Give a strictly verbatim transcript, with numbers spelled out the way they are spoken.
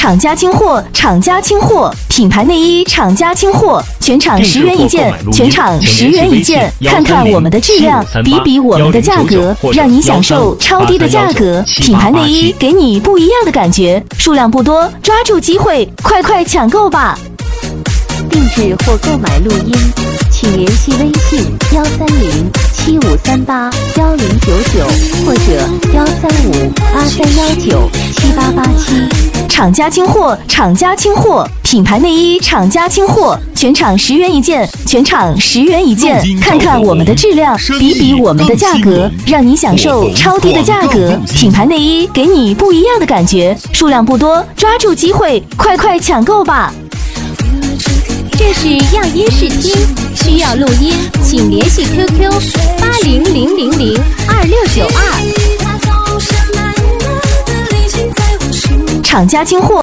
厂家清货，厂家清货，品牌内衣厂家清货，全场十元一件，全场十元一件，看看我们的质量，比比我们的价格，让你享受超低的价格。品牌内衣给你不一样的感觉，数量不多，抓住机会，快快抢购吧！ 定制或购买录音，请联系微信幺三零七五三八幺零九九或者幺三五八三幺九七八八七。 厂家清货，厂家清货，品牌内衣厂家清货，全场十元一件，全场十元一件，看看我们的质量，比比我们的价格，让你享受超低的价格。品牌内衣给你不一样的感觉，数量不多，抓住机会，快快抢购吧！ 这是样音试听，需要录音，请联系 Q Q 八零零零零二六九二。 厂家清货。